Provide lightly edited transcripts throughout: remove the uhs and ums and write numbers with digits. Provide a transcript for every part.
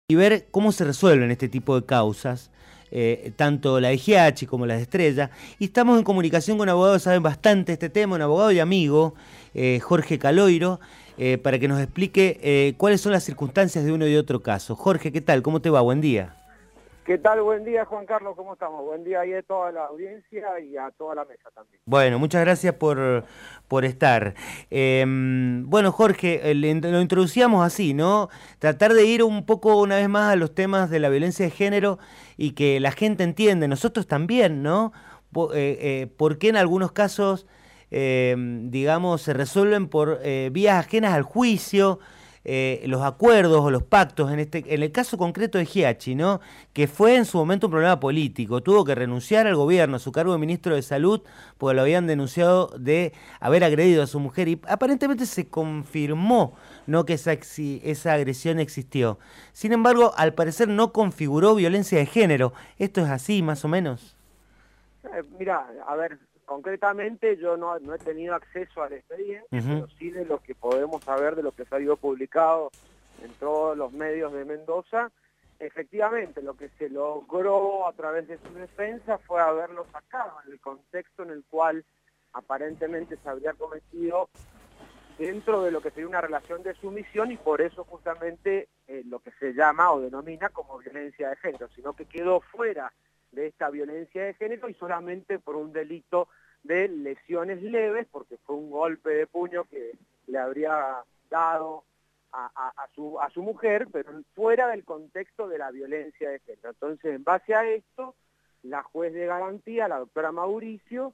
y ver cómo se resuelven este tipo de causas, tanto la de Giachi como la de Estrella. Y estamos en comunicación con abogados que saben bastante este tema, un abogado y amigo, Jorge Caloiro, para que nos explique cuáles son las circunstancias de uno y de otro caso. Jorge, ¿qué tal? ¿Cómo te va? Buen día. ¿Qué tal? Buen día, Juan Carlos, ¿cómo estamos? Buen día ahí a toda la audiencia y a toda la mesa también. Bueno, muchas gracias por estar. Bueno, Jorge, lo introducíamos así, ¿no? Tratar de ir un poco una vez más a los temas de la violencia de género y que la gente entienda, nosotros también, ¿no? ¿Por qué en algunos casos, digamos, se resuelven por vías ajenas al juicio? Los acuerdos o los pactos, en el caso concreto de Giachi, ¿no? Que fue en su momento un problema político, tuvo que renunciar al gobierno, a su cargo de ministro de Salud, porque lo habían denunciado de haber agredido a su mujer y aparentemente se confirmó, ¿no?, que esa agresión existió. Sin embargo, al parecer no configuró violencia de género. ¿Esto es así, más o menos? Mira, a ver, concretamente yo no he tenido acceso al expediente, pero sí de lo que podemos saber, de lo que se ha ido publicado en todos los medios de Mendoza. Efectivamente, lo que se logró a través de su defensa fue haberlo sacado en el contexto en el cual aparentemente se habría cometido dentro de lo que sería una relación de sumisión, y por eso justamente lo que se llama o denomina como violencia de género, sino que quedó fuera de esta violencia de género y solamente por un delito de lesiones leves, porque fue un golpe de puño que le habría dado a su mujer, pero fuera del contexto de la violencia de género. Entonces, en base a esto, la juez de garantía, la doctora Mauricio,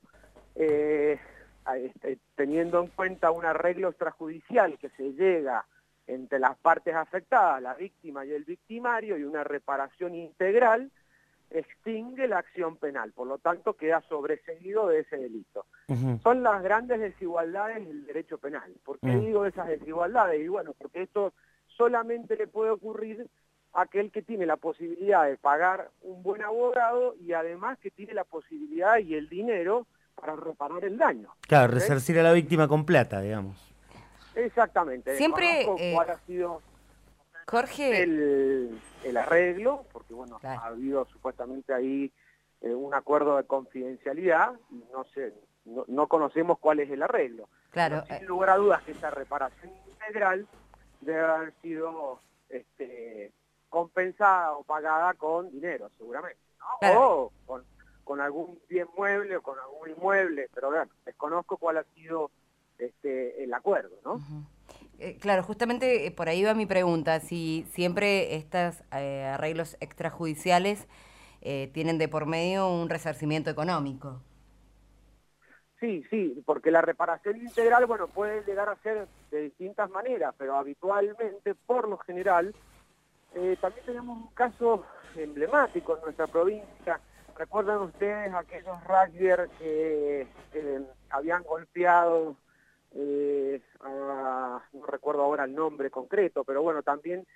teniendo en cuenta un arreglo extrajudicial que se llega entre las partes afectadas, la víctima y el victimario, y una reparación integral, extingue la acción penal, por lo tanto queda sobreseído de ese delito. Son las grandes desigualdades del derecho penal. ¿Por qué digo esas desigualdades? Y bueno, porque esto solamente le puede ocurrir a aquel que tiene la posibilidad de pagar un buen abogado y además que tiene la posibilidad y el dinero para reparar el daño. Claro, resarcir a la víctima con plata, digamos. Exactamente. Siempre, cuál ha sido Jorge, el arreglo, porque bueno, claro, ha habido supuestamente ahí un acuerdo de confidencialidad, y no conocemos cuál es el arreglo. claro. Pero sin lugar a dudas que esa reparación integral debe haber sido compensada o pagada con dinero, seguramente, ¿no? Claro. O con algún bien mueble o con algún inmueble, pero bueno, desconozco cuál ha sido el acuerdo, ¿no? Claro, justamente por ahí va mi pregunta, si siempre estos arreglos extrajudiciales tienen de por medio un resarcimiento económico. Sí, porque la reparación integral, bueno, puede llegar a ser de distintas maneras, pero habitualmente, por lo general, también tenemos un caso emblemático en nuestra provincia. ¿Recuerdan ustedes aquellos rugbyers que habían golpeado no recuerdo ahora el nombre concreto, pero bueno, también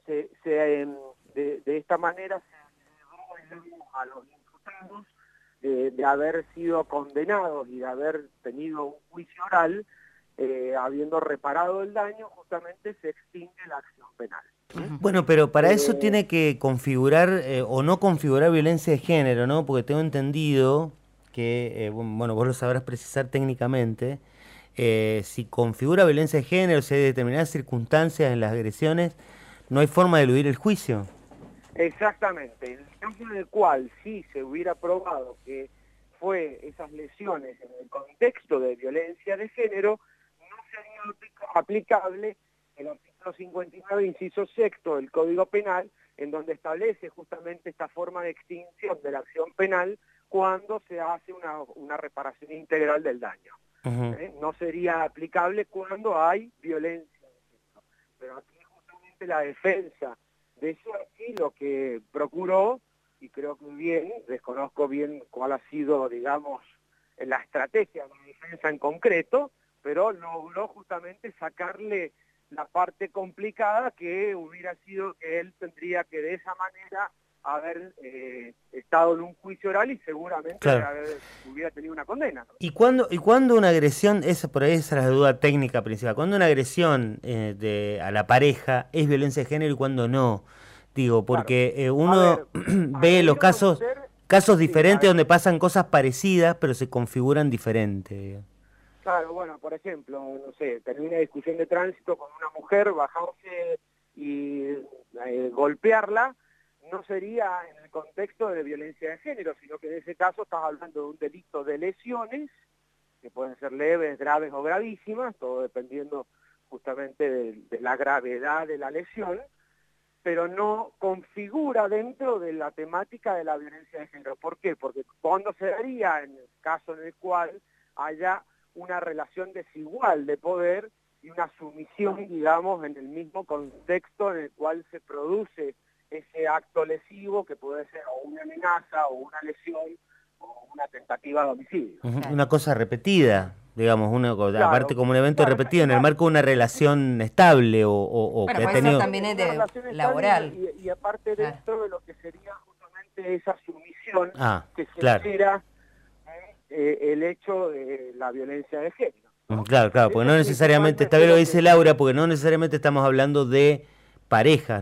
de esta manera se llevó a los imputados de haber sido condenados y de haber tenido un juicio oral, habiendo reparado el daño, justamente se extingue la acción penal. Bueno, pero para eso tiene que configurar o no configurar violencia de género, ¿no? Porque tengo entendido que, bueno, vos lo sabrás precisar técnicamente, si configura violencia de género, si hay determinadas circunstancias en las agresiones, no hay forma de eludir el juicio. Exactamente. En el caso en el cual sí se hubiera probado que fue esas lesiones en el contexto de violencia de género, no sería aplicable el artículo 59, inciso sexto del Código Penal, en donde establece justamente esta forma de extinción de la acción penal cuando se hace una reparación integral del daño. No sería aplicable cuando hay violencia de género. Pero aquí justamente la defensa de eso aquí lo que procuró, y creo que bien, desconozco bien cuál ha sido, digamos, la estrategia de la defensa en concreto, pero logró justamente sacarle la parte complicada que hubiera sido que él tendría que de esa manera haber estado en un juicio oral y seguramente claro, hubiera tenido una condena, ¿no? ¿Y cuándo una agresión, por ahí esa es la duda técnica principal, cuándo una agresión a la pareja es violencia de género y cuándo no? Digo, porque Claro. uno ve los casos Sí, diferentes donde pasan cosas parecidas, pero se configuran diferente. Digo. claro, bueno, por ejemplo, no sé, tener una discusión de tránsito con una mujer, bajarse y golpearla, no sería en el contexto de violencia de género, sino que en ese caso estás hablando de un delito de lesiones, que pueden ser leves, graves o gravísimas, todo dependiendo justamente de la gravedad de la lesión, pero no configura dentro de la temática de la violencia de género. ¿Por qué? Porque cuando se daría en el caso en el cual haya una relación desigual de poder y una sumisión, digamos, en el mismo contexto en el cual se produce ese acto lesivo, que puede ser o una amenaza o una lesión o una tentativa de homicidio. Una cosa repetida, digamos, aparte Claro, como un evento claro, repetido en el marco de una relación estable o Bueno, que ha puede ser tenido... también es una de relación estable laboral. y aparte dentro de lo que sería justamente esa sumisión que claro. genera el hecho de la violencia de género, ¿no? Claro, porque no Eso necesariamente, principalmente está bien es lo lo dice que... Laura, porque no necesariamente estamos hablando de parejas,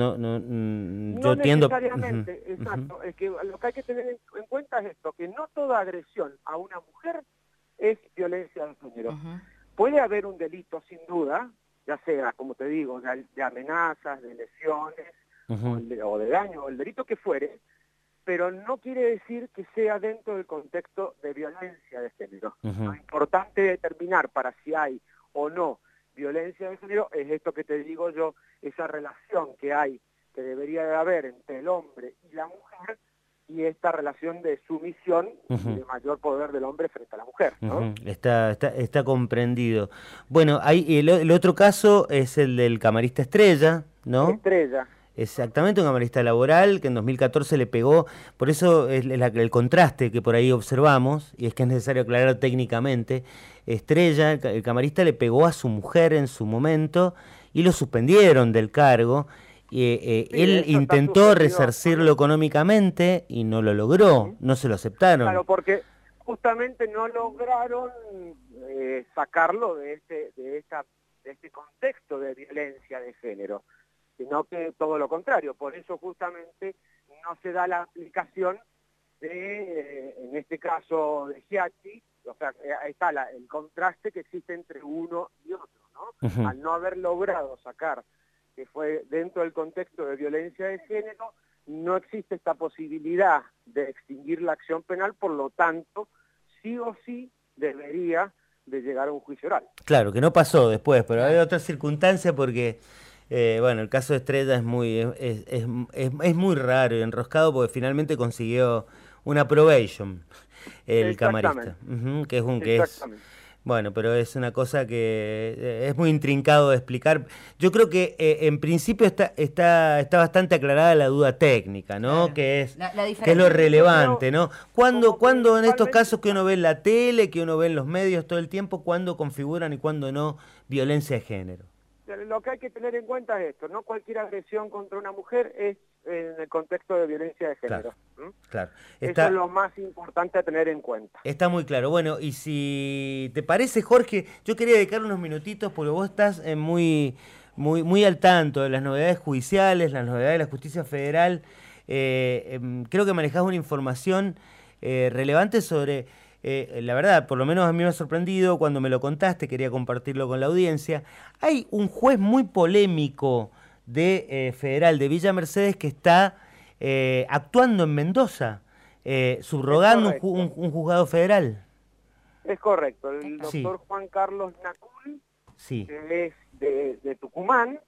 yo No entiendo... necesariamente, exacto. Es que lo que hay que tener en cuenta es esto, que no toda agresión a una mujer es violencia de género. Puede haber un delito, sin duda, ya sea, como te digo, de amenazas, de lesiones, o de daño, o el delito que fuere, pero no quiere decir que sea dentro del contexto de violencia de género. Lo importante determinar para si hay o no violencia de género es esto que te digo yo, esa relación que hay, que debería de haber entre el hombre y la mujer, y esta relación de sumisión y de mayor poder del hombre frente a la mujer, ¿no? Está comprendido. Bueno, el otro caso es el del camarista Estrella, ¿no? Estrella. Exactamente, un camarista laboral que en 2014 le pegó, por eso es el contraste que por ahí observamos, y es que es necesario aclarar técnicamente, Estrella, el camarista le pegó a su mujer en su momento y lo suspendieron del cargo. Él intentó resarcirlo económicamente y no lo logró, no se lo aceptaron. Claro, porque justamente no lograron sacarlo de este contexto de violencia de género, sino que todo lo contrario. Por eso justamente no se da la aplicación de, en este caso, de Giachi. O sea, ahí está el contraste que existe entre uno y otro, ¿no? Al no haber logrado sacar que fue dentro del contexto de violencia de género, no existe esta posibilidad de extinguir la acción penal, por lo tanto, sí o sí debería de llegar a un juicio oral. Claro, que no pasó después, pero hay otra circunstancia porque, bueno, el caso de Estrella es muy raro y enroscado porque finalmente consiguió una probation, el camarista, bueno, pero es una cosa que es muy intrincado de explicar. Yo creo que en principio está bastante aclarada la duda técnica, ¿no? Claro. Que es que es lo relevante, ¿no? ¿Cuándo en estos casos que uno ve en la tele, que uno ve en los medios todo el tiempo, cuándo configuran y cuándo no violencia de género? Lo que hay que tener en cuenta es esto, no cualquier agresión contra una mujer es en el contexto de violencia de género. Claro. Eso es lo más importante a tener en cuenta. Está muy claro. Bueno, y si te parece, Jorge, yo quería dedicar unos minutitos porque vos estás muy al tanto de las novedades judiciales, las novedades de la justicia federal. Creo que manejás una información relevante sobre... la verdad, por lo menos a mí me ha sorprendido cuando me lo contaste, quería compartirlo con la audiencia. Hay un juez muy polémico de federal de Villa Mercedes que está actuando en Mendoza, subrogando un juzgado federal. Es correcto, el doctor Juan Carlos Nacul, que es de Tucumán,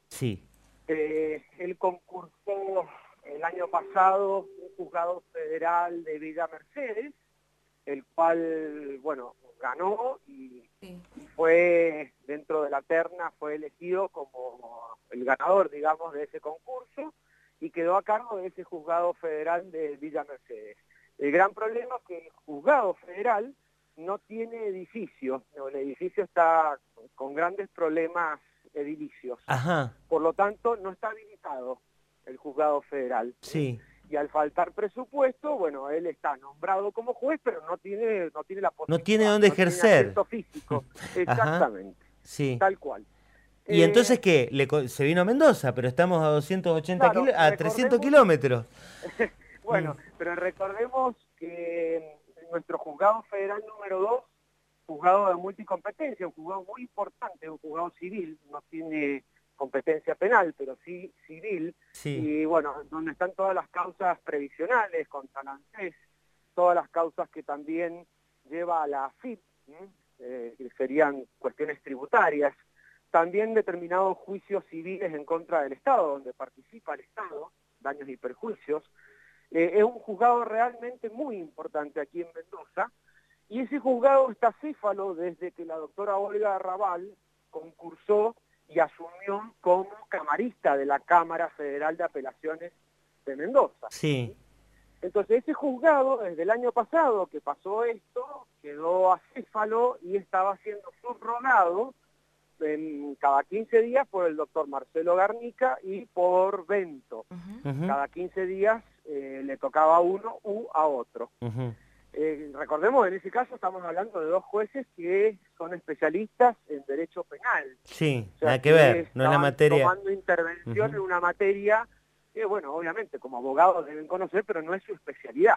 él concursó el año pasado un juzgado federal de Villa Mercedes, el cual, bueno, ganó y fue, dentro de la terna, fue elegido como el ganador, digamos, de ese concurso y quedó a cargo de ese juzgado federal de Villa Mercedes. El gran problema es que el juzgado federal no tiene edificio, el edificio está con grandes problemas edilicios. Por lo tanto, no está habilitado el juzgado federal. Y al faltar presupuesto, bueno, él está nombrado como juez, pero no tiene la posibilidad. No tiene dónde ejercer. Tiene asiento físico, exactamente, tal cual. ¿Y entonces qué? Se vino a Mendoza, pero estamos a 280 Claro, a 300 kilómetros. Bueno, pero recordemos que nuestro juzgado federal número 2, juzgado de multicompetencia, un juzgado muy importante, un juzgado civil, no tiene competencia penal, pero sí civil, Sí. y bueno, donde están todas las causas previsionales contra la ANSES, todas las causas que también lleva a la AFIP, que serían cuestiones tributarias, también determinados juicios civiles en contra del Estado, donde participa el Estado, daños y perjuicios. Es un juzgado realmente muy importante aquí en Mendoza, y ese juzgado está acéfalo desde que la doctora Olga Raval concursó y asumió como camarista de la Cámara Federal de Apelaciones de Mendoza. Sí. Entonces ese juzgado, desde el año pasado que pasó esto, quedó acéfalo y estaba siendo subrogado cada 15 días por el doctor Marcelo Garnica y por Bento. Cada 15 días le tocaba a uno u a otro. Recordemos, en ese caso estamos hablando de dos jueces que son especialistas en derecho penal. Sí, o sea, nada que ver, no es la materia. Tomando intervención en una materia que, bueno, obviamente como abogados deben conocer, pero no es su especialidad.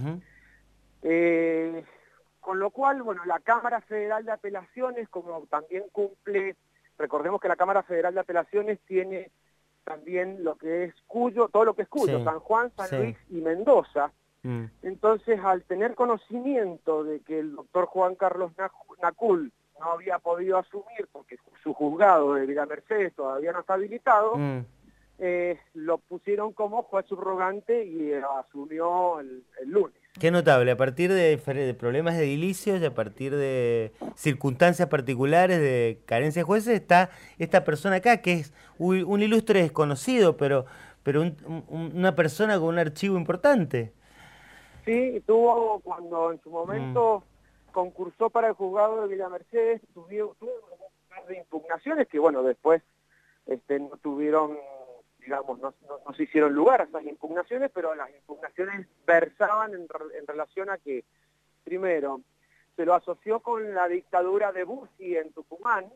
Con lo cual, bueno, la Cámara Federal de Apelaciones, como también cumple, recordemos que la Cámara Federal de Apelaciones tiene también lo que es Cuyo, todo lo que es Cuyo, Sí, San Juan, San sí. Luis y Mendoza. Entonces, al tener conocimiento de que el doctor Juan Carlos Nacul no había podido asumir, porque su juzgado de Villa Mercedes todavía no está habilitado, lo pusieron como juez subrogante y asumió el lunes. Qué notable, a partir de problemas de edilicios y a partir de circunstancias particulares de carencia de jueces está esta persona acá, que es un ilustre desconocido, pero una persona con un archivo importante. Sí, tuvo, cuando en su momento concursó para el juzgado de Villa Mercedes, tuvo un par de impugnaciones que, bueno, después no tuvieron, digamos, no se hicieron lugar a esas impugnaciones, pero las impugnaciones versaban en relación a que, primero, se lo asoció con la dictadura de Bussi en Tucumán,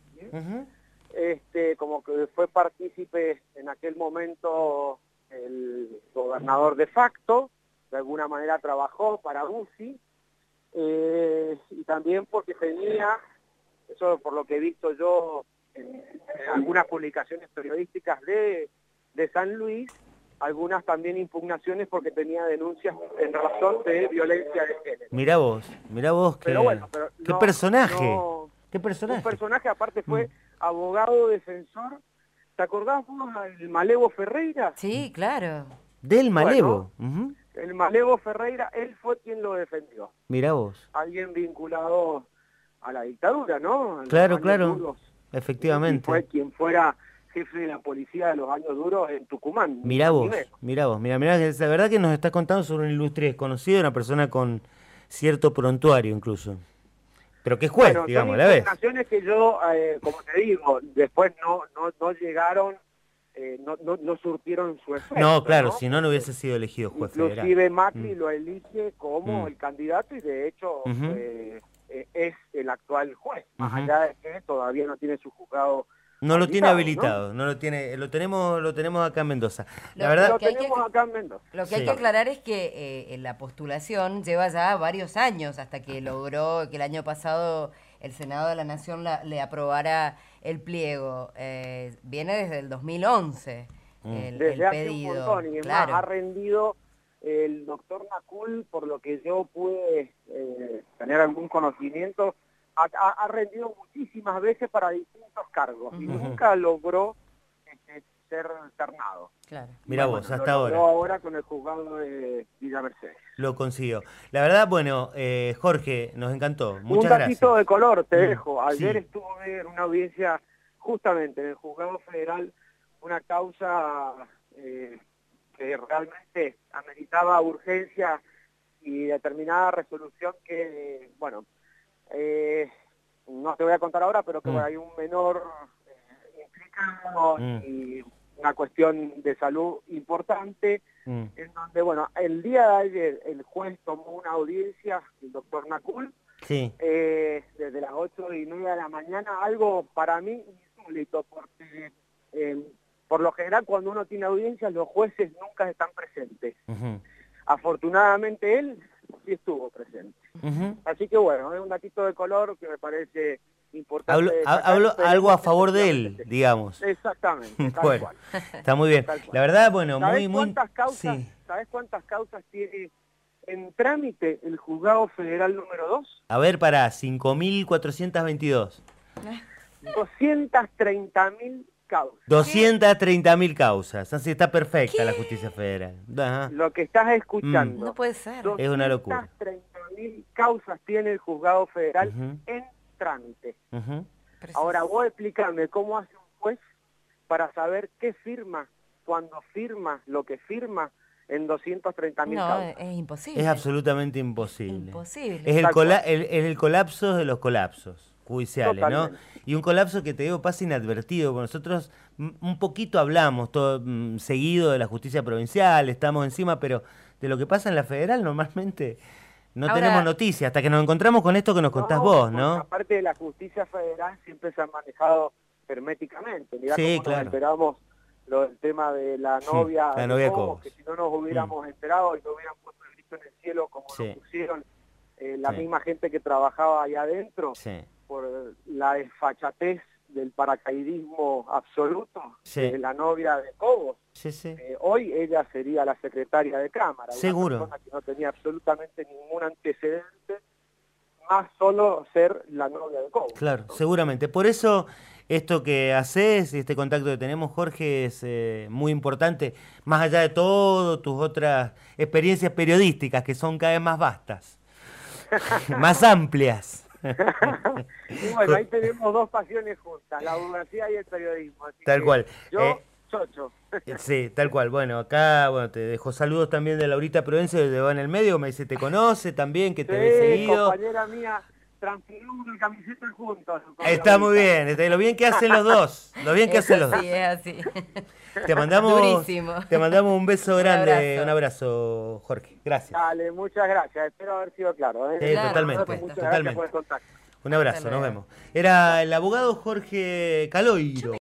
como que fue partícipe en aquel momento el gobernador de facto, de alguna manera trabajó para Bussi, y también porque tenía, eso por lo que he visto yo en algunas publicaciones periodísticas de San Luis, algunas también impugnaciones porque tenía denuncias en razón de violencia de género. Mirá vos, Pero bueno, qué personaje. Qué personaje. Un personaje, aparte fue abogado defensor. ¿Te acordás vos del Malevo Ferreira? Sí, claro. Del Malevo. Bueno, el Malevo Ferreira, él fue quien lo defendió. Mirá vos. Alguien vinculado a la dictadura, ¿no? Claro, duros. Efectivamente. Y fue quien fuera jefe de la policía de los años duros en Tucumán. Mirá, la verdad que nos estás contando sobre un ilustre desconocido, una persona con cierto prontuario incluso. Pero que es juez, bueno, digamos, a son la vez. impugnaciones que yo, como te digo, después no llegaron, no surtieron su efecto. No, claro, si no hubiese sido elegido juez federal. Inclusive Macri lo elige como el candidato y de hecho es el actual juez, más allá de que todavía no tiene su juzgado. No lo tiene habilitado, ¿no? Lo tenemos acá en Mendoza. La verdad, lo tenemos acá en Mendoza. Lo que hay que aclarar es que la postulación lleva ya varios años hasta que logró que el año pasado el Senado de la Nación le aprobara el pliego. Viene desde el 2011 desde hace pedido. Un montón, y claro. más, ha rendido el doctor Nacul, por lo que yo pude tener algún conocimiento, ha rendido muchísimas veces para distintos cargos y nunca logró ser ternado. Claro. Mirá vos, hasta ahora. Ahora con el juzgado de Villa Mercedes. Lo consiguió. La verdad, bueno, Jorge, nos encantó. Muchas gracias. Un datito de color te dejo. Ayer estuve en una audiencia justamente en el juzgado federal, una causa que realmente ameritaba urgencia y determinada resolución que, bueno, no te voy a contar ahora, pero que hay un menor implicado y una cuestión de salud importante, en donde, bueno, el día de ayer el juez tomó una audiencia, el doctor Nacul, desde las 8:30 de la mañana, algo para mí insólito, porque por lo general cuando uno tiene audiencias los jueces nunca están presentes. Afortunadamente él sí estuvo presente. Así que bueno, es un datito de color que me parece importante. Hablo algo a favor de él, digamos. Exactamente, tal bueno, cual. Está muy bien. La verdad, bueno, ¿Sabés muy... Sí. ¿Sabés cuántas causas tiene en trámite el Juzgado Federal número 2? A ver, pará, 5.422. 230.000 causas. 230.000 causas. Así está perfecta la justicia federal. Ajá. Lo que estás escuchando. No puede ser. Es una locura. 230.000 causas tiene el Juzgado Federal en trámite. Ahora vos explícame cómo hace un juez para saber qué firma cuando firma lo que firma en 230.000 causas. No, es imposible. Es absolutamente imposible. Imposible. Es el colapso de los colapsos judiciales, Totalmente. ¿no? Y un colapso que, te digo, pasa inadvertido. Nosotros un poquito hablamos todo seguido de la justicia provincial, estamos encima, pero de lo que pasa en la federal normalmente no tenemos noticias, hasta que nos encontramos con esto que nos contás vos, ¿no? Aparte de la justicia federal siempre se ha manejado herméticamente. Mirá Sí, cómo claro. nos enteramos el tema de la novia, de Cobos, que si no nos hubiéramos enterado y no hubieran puesto el grito en el cielo como lo pusieron la misma gente que trabajaba allá adentro, por la desfachatez del paracaidismo absoluto de la novia de Cobos. Hoy ella sería la secretaria de Cámara, seguro, una persona que no tenía absolutamente ningún antecedente, más solo ser la novia de Cobos. Claro, ¿no? Seguramente. Por eso esto que haces, este contacto que tenemos, Jorge, es muy importante, más allá de todo tus otras experiencias periodísticas, que son cada vez más vastas, más amplias. Y bueno, ahí tenemos dos pasiones juntas, la abogacía y el periodismo. Así tal cual. Yo, chocho. Sí, tal cual. Bueno, acá te dejo saludos también de Laurita Prudencio, de Va en el Medio, me dice, te conoce también, que te ve seguido. Compañera mía, transferimos una camiseta juntos. Está muy bien, lo bien que hacen los dos, lo bien que hacen los dos. Sí, es así. Te mandamos un beso grande, un abrazo, Jorge. Gracias. Dale, muchas gracias. Espero haber sido claro. Sí, claro, totalmente. Muchas gracias por el contacto. Un abrazo, nos vemos. Era el abogado Jorge Caloiro.